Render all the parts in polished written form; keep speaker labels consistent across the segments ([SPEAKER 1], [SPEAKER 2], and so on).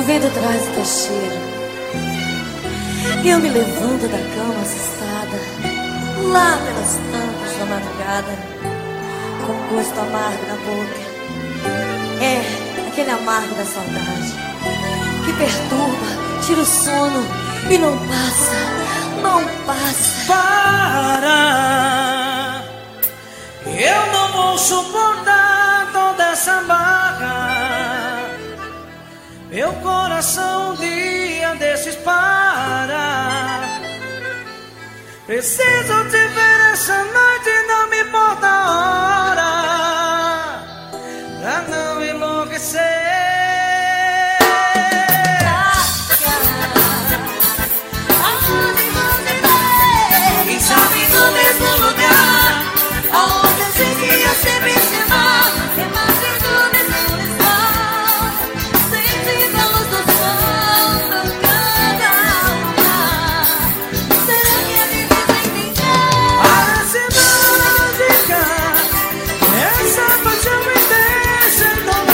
[SPEAKER 1] O vento traz o teu cheiro e eu me levanto da cama assustada, lá pelas tantas da madrugada, com gosto amargo na boca. É aquele amargo da saudade que perturba, tira o sono e não passa, não passa.
[SPEAKER 2] Para, eu não vou suportar toda essa barra. Meu coração um dia desses para. Preciso te ver essa noite, não me importa a hora, pra não enlouquecer. Quem sabe no mesmo lugar aonde eu queria sempre te amar.
[SPEAKER 1] Imagino nesse sol, sentindo a luz do sol tocando a alma. Será que a vida vai entender?
[SPEAKER 2] Parece mágica, essa paixão me deixa tão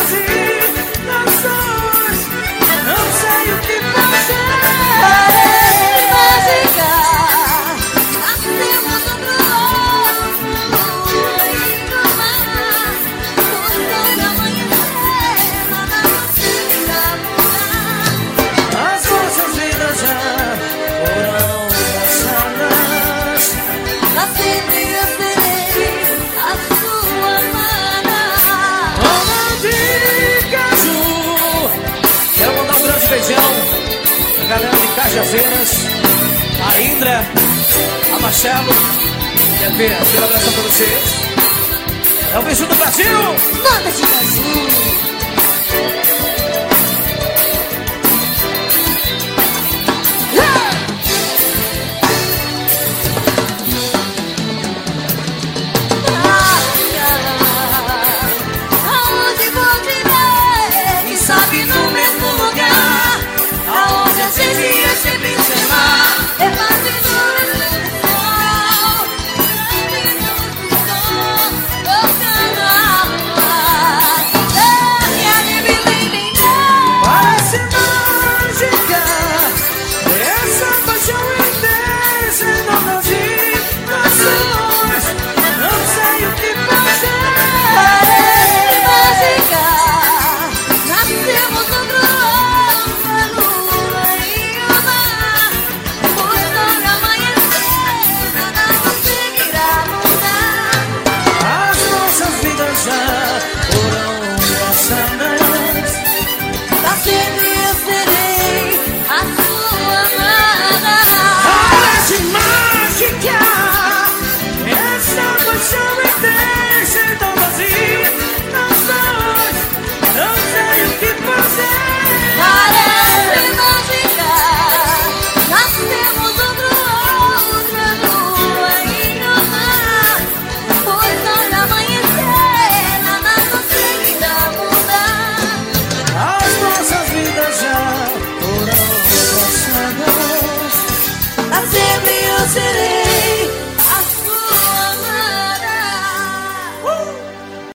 [SPEAKER 2] vazio. Não sei o que fazer.
[SPEAKER 1] Parece mágica, nascemos um pro outro e pro mar. Por todo amanhecer, nada nos fica mudar.
[SPEAKER 2] As nossas vidas já foram passadas.
[SPEAKER 1] Mas sempre eu serei a sua amada.
[SPEAKER 2] Como dica azul. Quero mandar um grande beijão pra galera de Cajazeiras, a Indra, a Marcelo e a Pia. Aquele abraço pra vocês. É o beijo do Brasil.
[SPEAKER 1] Manda de Brasil.